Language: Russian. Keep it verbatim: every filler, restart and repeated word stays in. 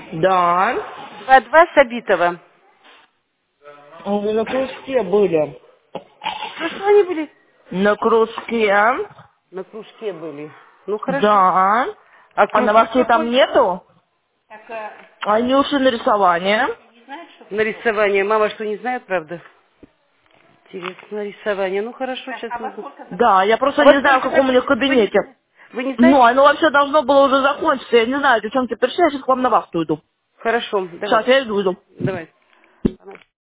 Да. два-два Сабитова. Они на кружке были. Ну что они были? На кружке. На кружке были. Ну хорошо. Да. А А кружок новостей там какой? нету? Так, а, Они ушли на рисование. не знает, что... На рисование. Мама что, не знает, правда? Интересно, рисование. Ну хорошо, так, сейчас а во сколько Да, я А просто во не знаю, в сколько каком у них закончится? Вы не, кабинете. вы не Ну, знаете? оно вообще должно было уже закончиться. Я не знаю, девчонки пришли, я сейчас к вам на вахту иду. Хорошо, Сейчас давай. я иду, иду. Давай.